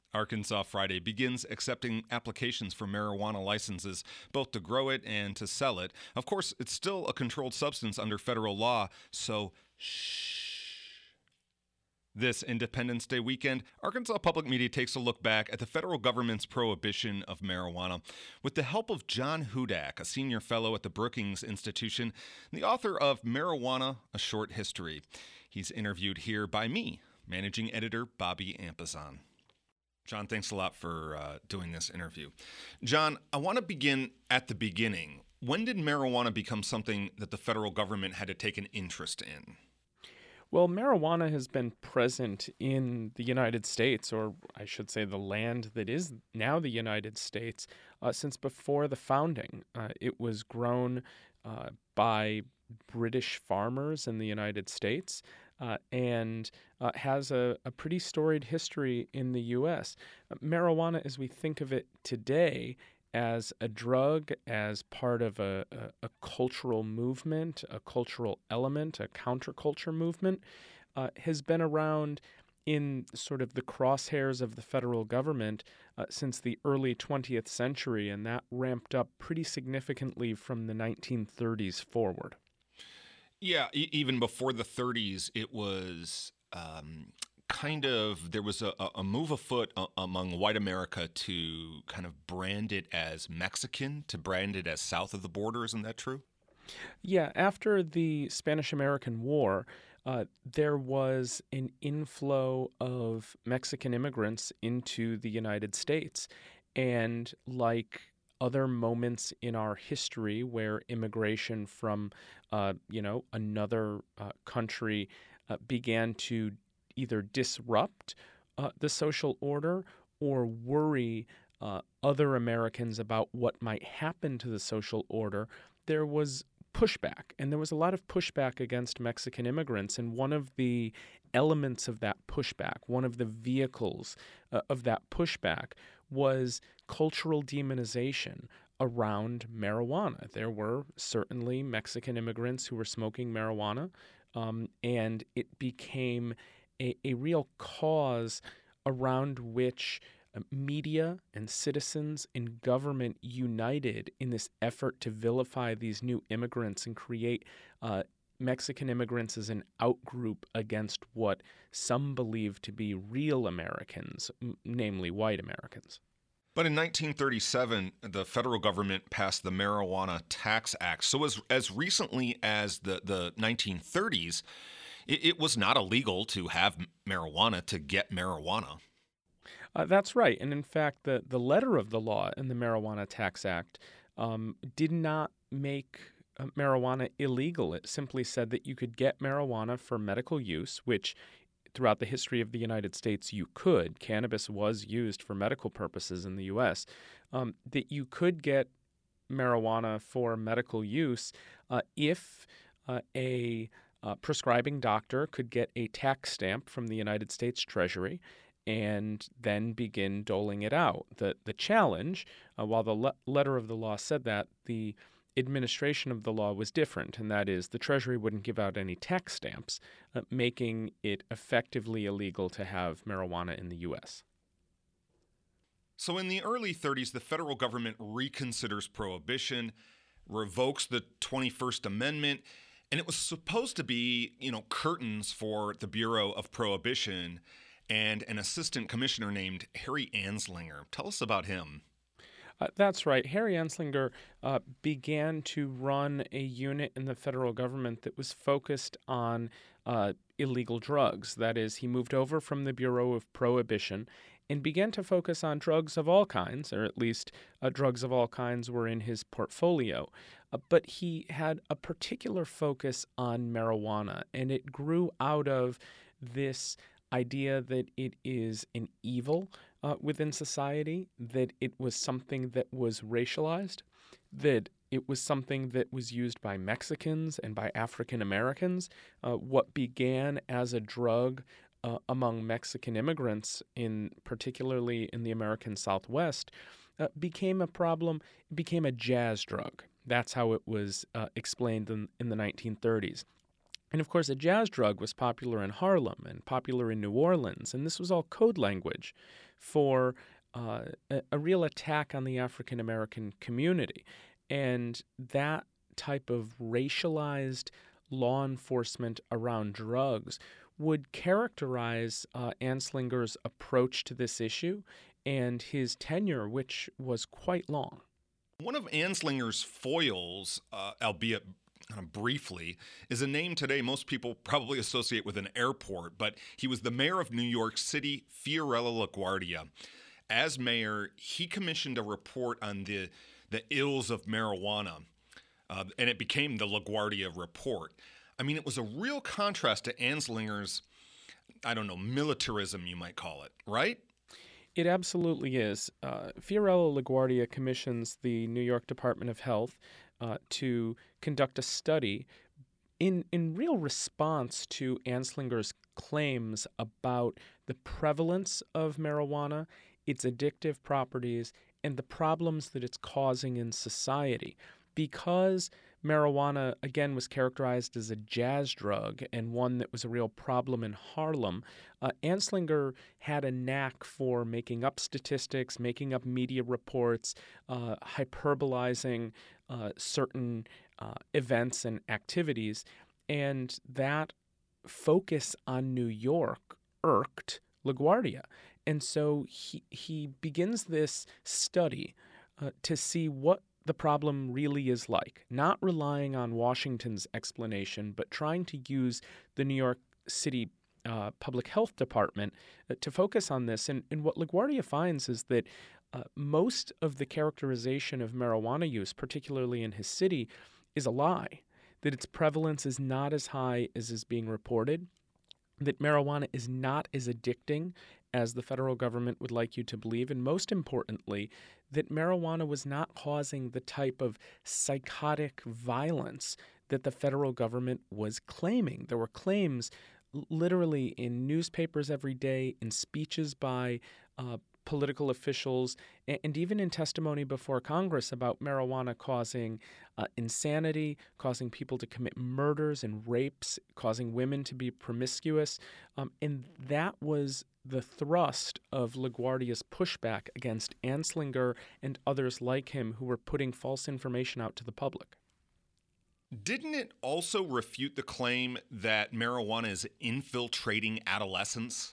Arkansas Friday begins accepting applications for marijuana licenses, both to grow it and to sell it. Of course, it's still a controlled substance under federal law, so shh. This Independence Day weekend, Arkansas Public Media takes a look back at the federal government's prohibition of marijuana. With the help of John Hudak, a senior fellow at the Brookings Institution, the author of Marijuana, A Short History. He's interviewed here by me, managing editor Bobby Ampazan. John, thanks a lot for doing this interview. John, I want to begin at the beginning. When did marijuana become something that the federal government had to take an interest in? Well, marijuana has been present in the United States, or I should say the land that is now the United States, since before the founding. It was grown by British farmers in the United States and has a pretty storied history in the U.S. Marijuana, as we think of it today, as a drug, as part of a cultural movement, a cultural element, a counterculture movement, has been around in sort of the crosshairs of the federal government since the early 20th century, and that ramped up pretty significantly from the 1930s forward. Yeah, even before the 30s, it was there was a move afoot among white America to kind of brand it as Mexican, to brand it as south of the border. Isn't that true? Yeah, after the Spanish-American War, there was an inflow of Mexican immigrants into the United States. And like other moments in our history where immigration from, another country began to either disrupt the social order or worry other Americans about what might happen to the social order, there was pushback. And there was a lot of pushback against Mexican immigrants. And one of the elements of that pushback, one of the vehicles of that pushback was cultural demonization around marijuana. There were certainly Mexican immigrants who were smoking marijuana, and it became a real cause around which media and citizens and government united in this effort to vilify these new immigrants and create Mexican immigrants as an outgroup against what some believe to be real Americans, namely white Americans. But in 1937, the federal government passed the Marijuana Tax Act. So as recently as the 1930s, it was not illegal to have marijuana, to get marijuana. That's right. And in fact, the letter of the law in the Marijuana Tax Act did not make marijuana illegal. It simply said that you could get marijuana for medical use, which throughout the history of the United States you could. Cannabis was used for medical purposes in the U.S. That you could get marijuana for medical use if a prescribing doctor could get a tax stamp from the United States Treasury and then begin doling it out. The challenge, while the letter of the law said that, the administration of the law was different, and that is the Treasury wouldn't give out any tax stamps, making it effectively illegal to have marijuana in the U.S. So in the early 30s, the federal government reconsiders prohibition, revokes the 21st Amendment, and it was supposed to be, curtains for the Bureau of Prohibition and an assistant commissioner named Harry Anslinger. Tell us about him. That's right. Harry Anslinger began to run a unit in the federal government that was focused on illegal drugs. That is, he moved over from the Bureau of Prohibition and began to focus on drugs of all kinds, or at least drugs of all kinds were in his portfolio. But he had a particular focus on marijuana, and it grew out of this idea that it is an evil within society, that it was something that was racialized, that it was something that was used by Mexicans and by African Americans. What began as a drug among Mexican immigrants, particularly in the American Southwest, became a problem, became a jazz drug. That's how it was explained in the 1930s. And of course, a jazz drug was popular in Harlem and popular in New Orleans, and this was all code language for a real attack on the African American community. And that type of racialized law enforcement around drugs would characterize Anslinger's approach to this issue and his tenure, which was quite long. One of Anslinger's foils, albeit briefly, is a name today most people probably associate with an airport, but he was the mayor of New York City, Fiorello LaGuardia. As mayor, he commissioned a report on the ills of marijuana, and it became the LaGuardia Report. I mean, it was a real contrast to Anslinger's, militarism, you might call it, right? It absolutely is. Fiorello LaGuardia commissions the New York Department of Health to conduct a study in real response to Anslinger's claims about the prevalence of marijuana, its addictive properties, and the problems that it's causing in society. Because marijuana, again, was characterized as a jazz drug and one that was a real problem in Harlem, Anslinger had a knack for making up statistics, making up media reports, hyperbolizing certain events and activities, and that focus on New York irked LaGuardia. And so he begins this study to see what the problem really is like, not relying on Washington's explanation, but trying to use the New York City Public Health Department to focus on this. And what LaGuardia finds is that most of the characterization of marijuana use, particularly in his city, is a lie, that its prevalence is not as high as is being reported, that marijuana is not as addicting as the federal government would like you to believe, and most importantly, that marijuana was not causing the type of psychotic violence that the federal government was claiming. There were claims literally in newspapers every day, in speeches by political officials, and even in testimony before Congress about marijuana causing insanity, causing people to commit murders and rapes, causing women to be promiscuous. And that was the thrust of LaGuardia's pushback against Anslinger and others like him who were putting false information out to the public. Didn't it also refute the claim that marijuana is infiltrating adolescents?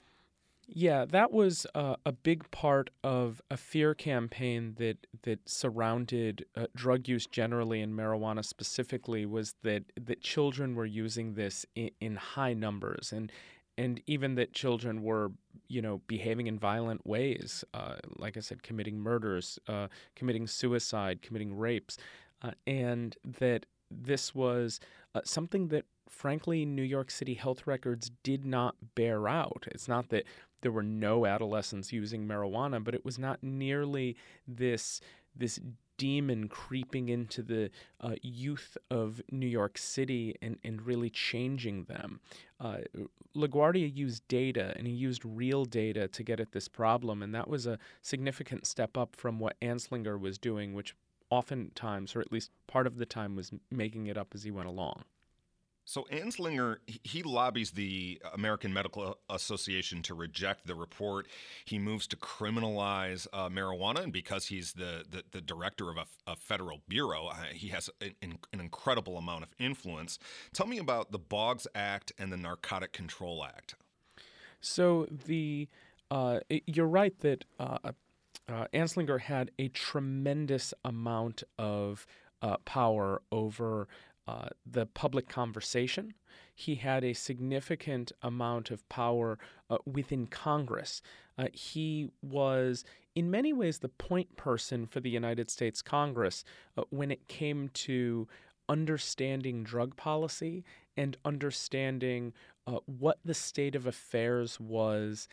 Yeah, that was a big part of a fear campaign that surrounded drug use generally and marijuana specifically, was that children were using this in high numbers, and even that children were, behaving in violent ways, like I said, committing murders, committing suicide, committing rapes, and that this was something that, frankly, New York City health records did not bear out. It's not that there were no adolescents using marijuana, but it was not nearly this demon creeping into the youth of New York City and really changing them. LaGuardia used data, and he used real data to get at this problem, and that was a significant step up from what Anslinger was doing, which oftentimes, or at least part of the time, was making it up as he went along. So Anslinger, he lobbies the American Medical Association to reject the report. He moves to criminalize marijuana, and because he's the director of a federal bureau, he has an incredible amount of influence. Tell me about the Boggs Act and the Narcotic Control Act. So you're right that Anslinger had a tremendous amount of power over the public conversation. He had a significant amount of power within Congress. He was, in many ways, the point person for the United States Congress when it came to understanding drug policy and understanding what the state of affairs was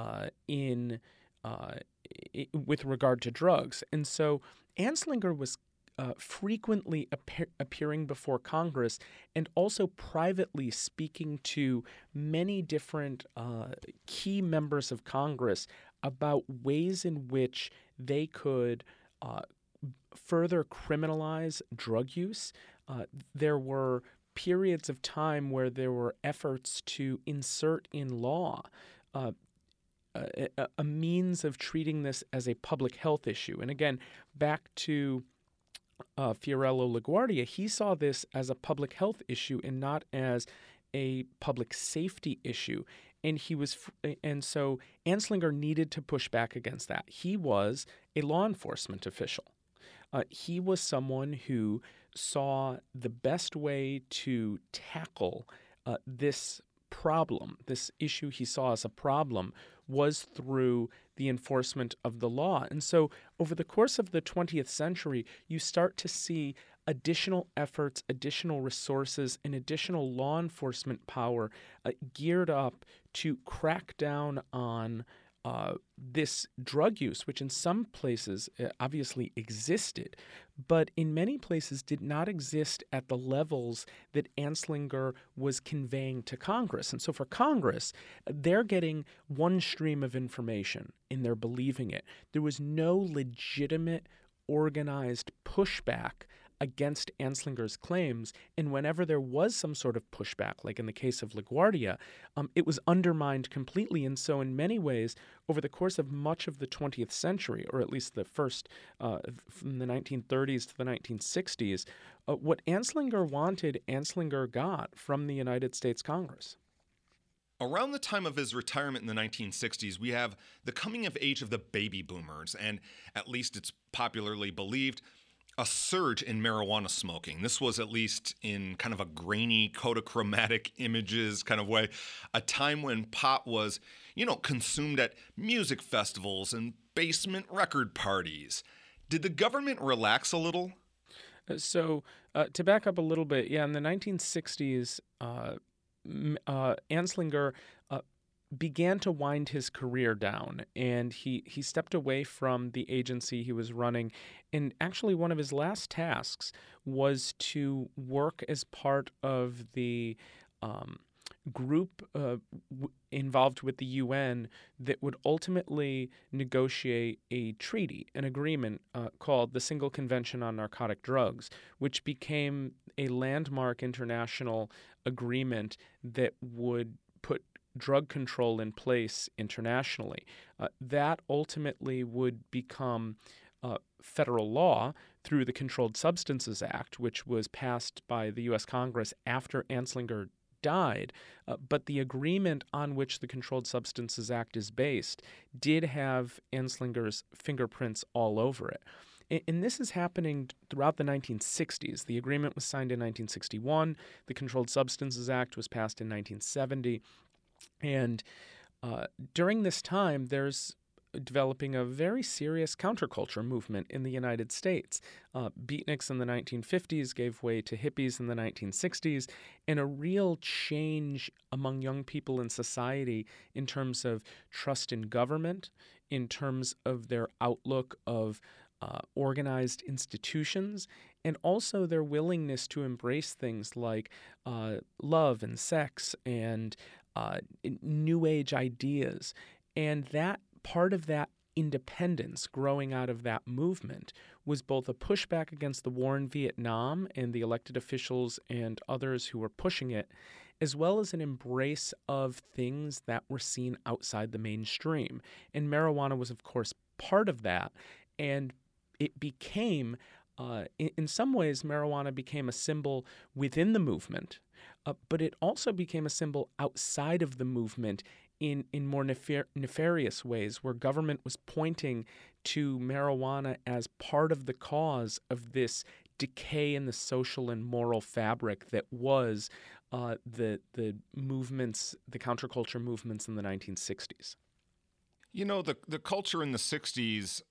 with regard to drugs. And so Anslinger was frequently appearing before Congress and also privately speaking to many different key members of Congress about ways in which they could further criminalize drug use. There were periods of time where there were efforts to insert in law a means of treating this as a public health issue. And again, back to Fiorello LaGuardia, he saw this as a public health issue and not as a public safety issue. And so Anslinger needed to push back against that. He was a law enforcement official. He was someone who saw the best way to tackle this problem, this issue he saw as a problem, was through the enforcement of the law. And so over the course of the 20th century, you start to see additional efforts, additional resources, and additional law enforcement power geared up to crack down on this drug use, which in some places obviously existed, but in many places did not exist at the levels that Anslinger was conveying to Congress. And so for Congress, they're getting one stream of information and they're believing it. There was no legitimate, organized pushback against Anslinger's claims, and whenever there was some sort of pushback, like in the case of LaGuardia, it was undermined completely. And so in many ways, over the course of much of the 20th century, or at least the first, from the 1930s to the 1960s, what Anslinger wanted, Anslinger got from the United States Congress. Around the time of his retirement in the 1960s, we have the coming of age of the baby boomers, and at least it's popularly believed, a surge in marijuana smoking. This was, at least in kind of a grainy, Kodachromatic images kind of way, a time when pot was, consumed at music festivals and basement record parties. Did the government relax a little? So to back up a little bit, in the 1960s, Anslinger began to wind his career down, and he stepped away from the agency he was running. And actually, one of his last tasks was to work as part of the group involved with the UN that would ultimately negotiate a treaty, an agreement called the Single Convention on Narcotic Drugs, which became a landmark international agreement that would put drug control in place internationally. That ultimately would become federal law through the Controlled Substances Act, which was passed by the U.S. Congress after Anslinger died. But the agreement on which the Controlled Substances Act is based did have Anslinger's fingerprints all over it. And this is happening throughout the 1960s. The agreement was signed in 1961. The Controlled Substances Act was passed in 1970. And during this time, there's developing a very serious counterculture movement in the United States. Beatniks in the 1950s gave way to hippies in the 1960s, and a real change among young people in society in terms of trust in government, in terms of their outlook of organized institutions, and also their willingness to embrace things like love and sex and new age ideas. And that part of that independence growing out of that movement was both a pushback against the war in Vietnam and the elected officials and others who were pushing it, as well as an embrace of things that were seen outside the mainstream. And marijuana was, of course, part of that. And it became, in some ways, marijuana became a symbol within the movement, but it also became a symbol outside of the movement in more nefarious ways, where government was pointing to marijuana as part of the cause of this decay in the social and moral fabric that was the movements, the counterculture movements in the 1960s. You know, the culture in the 60s,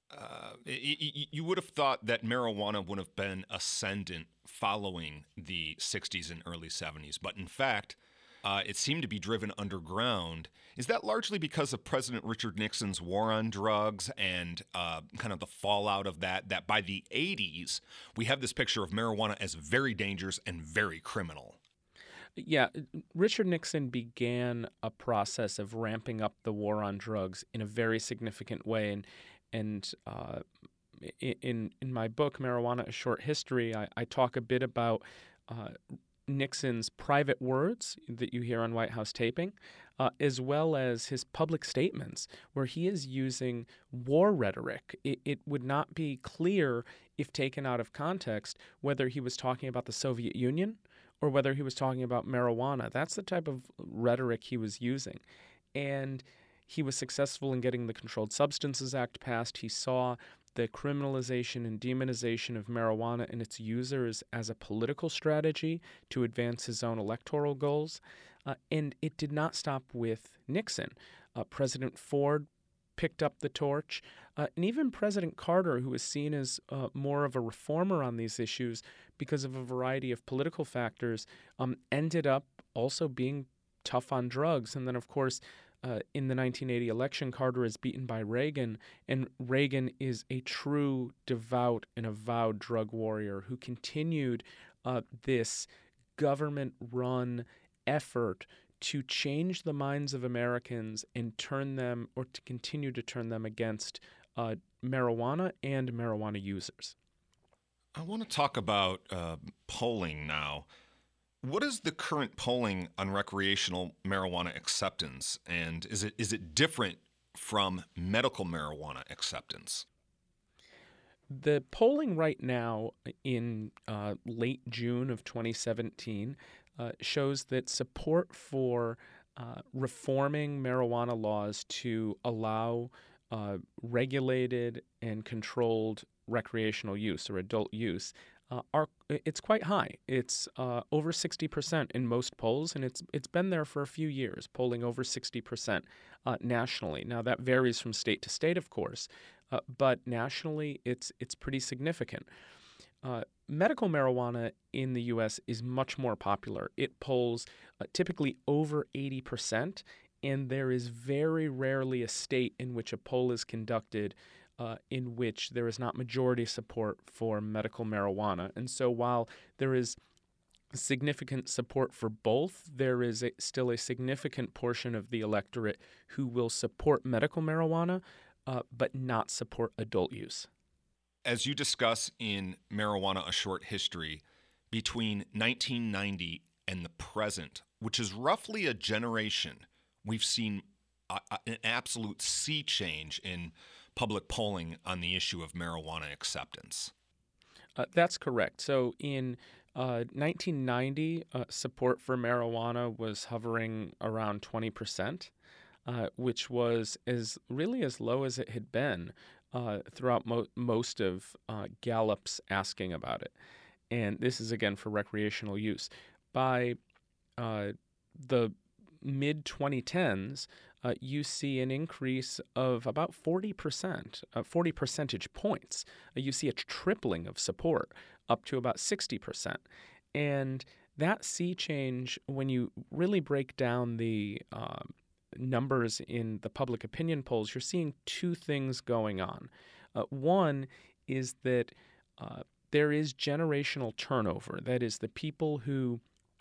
you would have thought that marijuana would have been ascendant following the 60s and early 70s. But in fact, it seemed to be driven underground. Is that largely because of President Richard Nixon's war on drugs and kind of the fallout of that by the 80s, we have this picture of marijuana as very dangerous and very criminal? Yeah, Richard Nixon began a process of ramping up the war on drugs in a very significant way. And in my book, Marijuana: A Short History, I talk a bit about Nixon's private words that you hear on White House taping, as well as his public statements, where he is using war rhetoric. It would not be clear, if taken out of context, whether he was talking about the Soviet Union or whether he was talking about marijuana. That's the type of rhetoric he was using. And he was successful in getting the Controlled Substances Act passed. He saw the criminalization and demonization of marijuana and its users as a political strategy to advance his own electoral goals. And it did not stop with Nixon. President Ford picked up the torch, and even President Carter, who was seen as more of a reformer on these issues because of a variety of political factors, ended up also being tough on drugs. And then, of course, in the 1980 election, Carter is beaten by Reagan, and Reagan is a true, devout, and avowed drug warrior who continued this government-run effort to change the minds of Americans and turn them, or to continue to turn them against marijuana and marijuana users. I want to talk about polling now. What is the current polling on recreational marijuana acceptance, and is it different from medical marijuana acceptance? The polling right now in late June of 2017 shows that support for reforming marijuana laws to allow regulated and controlled recreational use or adult use it's quite high. It's over 60% in most polls, and it's been there for a few years, polling over 60% nationally. Now that varies from state to state, of course, but nationally it's pretty significant. Medical marijuana in the U.S. is much more popular. It polls typically over 80%, and there is very rarely a state in which a poll is conducted in which there is not majority support for medical marijuana. And so while there is significant support for both, there is still a significant portion of the electorate who will support medical marijuana but not support adult use. As you discuss in Marijuana: A Short History, between 1990 and the present, which is roughly a generation, we've seen an absolute sea change in public polling on the issue of marijuana acceptance. That's correct. So in 1990, support for marijuana was hovering around 20%, which was as low as it had been throughout most of Gallup's asking about it. And this is, again, for recreational use. By the mid-2010s, you see an increase of about 40%, 40 percentage points. You see a tripling of support up to about 60%. And that sea change, when you really break down the numbers in the public opinion polls, you're seeing two things going on. One is that there is generational turnover. That is, the people who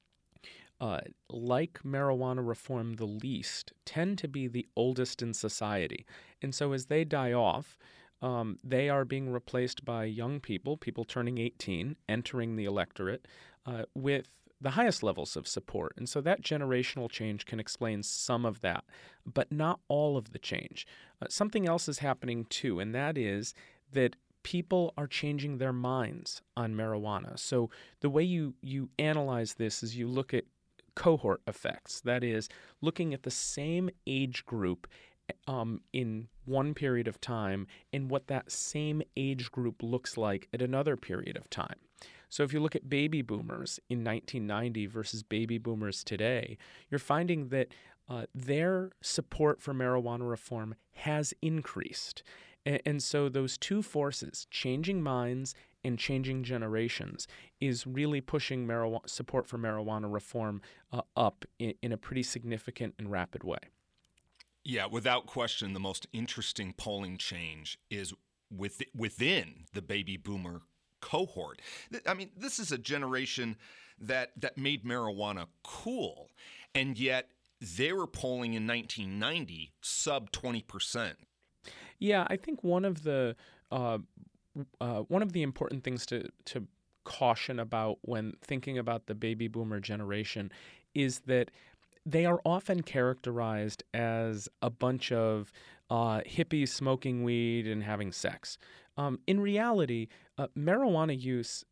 like marijuana reform the least tend to be the oldest in society. And so as they die off, they are being replaced by young people turning 18, entering the electorate with the highest levels of support. And so that generational change can explain some of that, but not all of the change. Something else is happening too, and that is that people are changing their minds on marijuana. So the way you analyze this is you look at cohort effects. That is, looking at the same age group in one period of time and what that same age group looks like at another period of time. So if you look at baby boomers in 1990 versus baby boomers today, you're finding that their support for marijuana reform has increased. And so those two forces, changing minds and changing generations, is really pushing support for marijuana reform up in a pretty significant and rapid way. Yeah, without question, the most interesting polling change is within the baby boomer cohort. I mean, this is a generation that made marijuana cool, and yet they were polling in 1990 sub 20%. Yeah, I think one of the important things to caution about when thinking about the baby boomer generation is that they are often characterized as a bunch of hippies smoking weed and having sex. In reality, marijuana use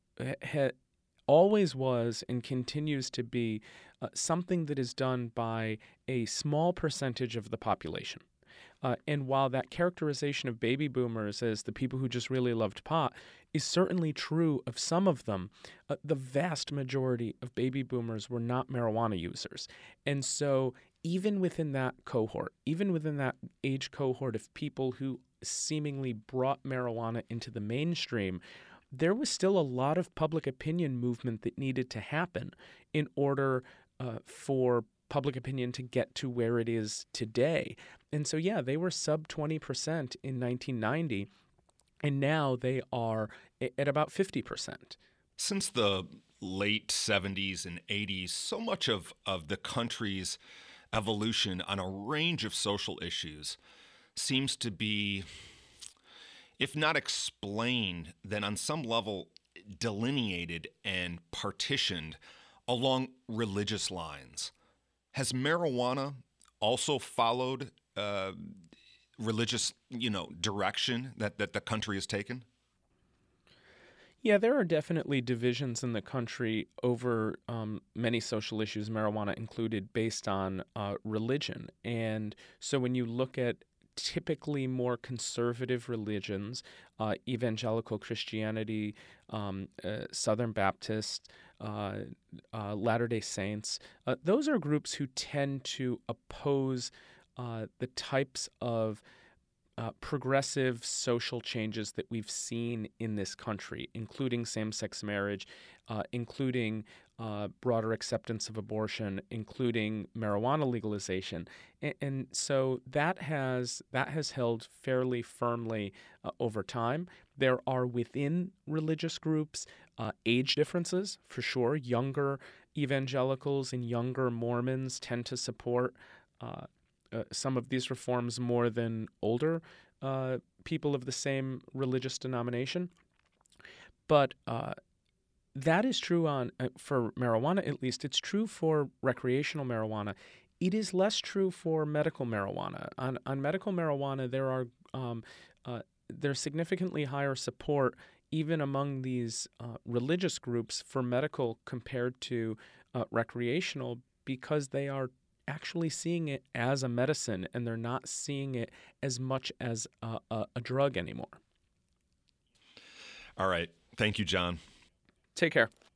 always was and continues to be something that is done by a small percentage of the population. And while that characterization of baby boomers as the people who just really loved pot is certainly true of some of them, the vast majority of baby boomers were not marijuana users. And so even within that cohort, even within that age cohort of people who seemingly brought marijuana into the mainstream, there was still a lot of public opinion movement that needed to happen in order for public opinion to get to where it is today. And so, yeah, they were sub 20% in 1990, and now they are at about 50%. Since the late 70s and 80s, so much of the country's evolution on a range of social issues seems to be, if not explained, then on some level delineated and partitioned along religious lines. Has marijuana also followed religious, direction that the country has taken? Yeah, there are definitely divisions in the country over many social issues, marijuana included, based on religion. And so when you look at typically more conservative religions, evangelical Christianity, Southern Baptist, Latter-day Saints, those are groups who tend to oppose the types of progressive social changes that we've seen in this country, including same-sex marriage, including broader acceptance of abortion, including marijuana legalization, and so that has held fairly firmly over time. There are within religious groups age differences for sure. Younger evangelicals and younger Mormons tend to support some of these reforms more than older people of the same religious denomination. But that is true for marijuana, at least. It's true for recreational marijuana. It is less true for medical marijuana. On medical marijuana, there's significantly higher support even among these religious groups for medical compared to recreational, because they are actually seeing it as a medicine and they're not seeing it as much as a drug anymore. All right. Thank you, John. Take care.